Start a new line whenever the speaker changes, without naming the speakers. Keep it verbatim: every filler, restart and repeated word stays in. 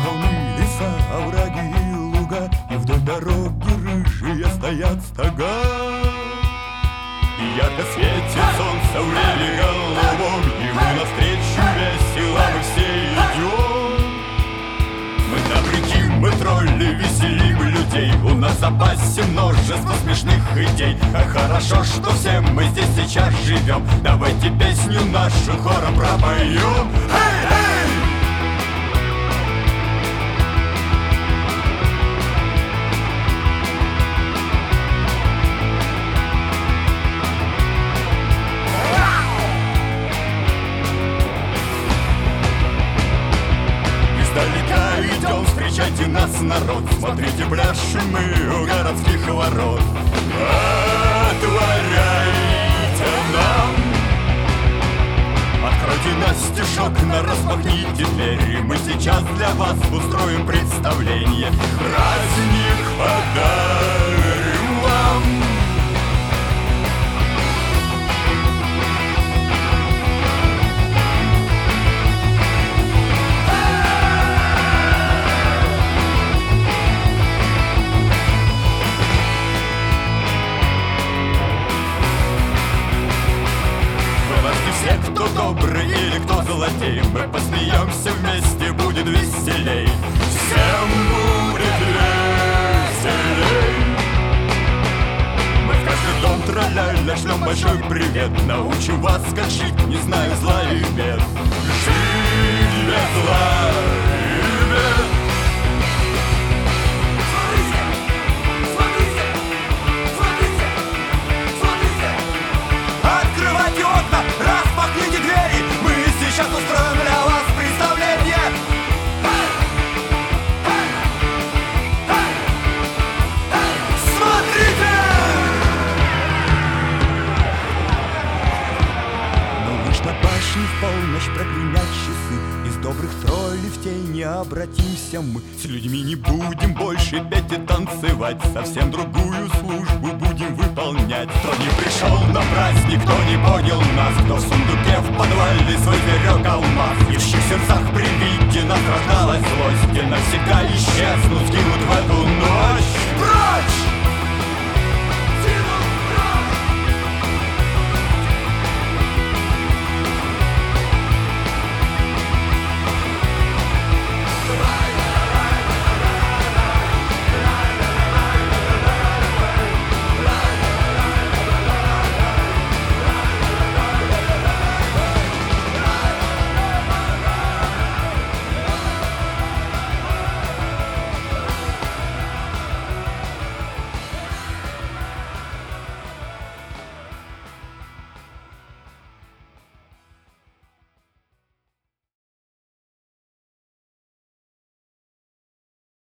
Полны леса, овраги и луга, и вдоль дороги рыжие стоят стога. И ярко светит солнце в небе голубом, ему навстречу весело мы все идем. Мы добряки, мы тролли, веселим людей, у нас в запасе множество смешных идей. Как хорошо, что все мы здесь сейчас живем. Давайте песню нашу хором пропоем. Эй, эй! Издалека идем, встречайте нас, народ. Смотрите, пляшем мы у городских ворот. Отворяйте нам, откройте настежь окна, распахните двери. Мы сейчас для вас устроим представление. Праздник подарим вам. Все, кто добрый или кто злодей, мы посмеемся вместе, будет веселей. Всем будет веселей. Мы в каждый дом траля-ля шлем большой привет. Научим вас, как жить, не зная зла и бед. Жить без зла и бед. Открывайте окна, распахните двери. Мы сейчас устроим для вас представление. Смотрите! Но лишь на башне в полночь прогремят часы. Из добрых троллей в тень не обратимся мы. С людьми не будем больше петь и танцевать. Совсем другую службу будем выполнять. Кто не пришел на праздник, кто не понял нас, кто в сундуке в подвале свой берег алмаз, и в чьих сердцах при виде нас рождалась злость, и навсегда исчезла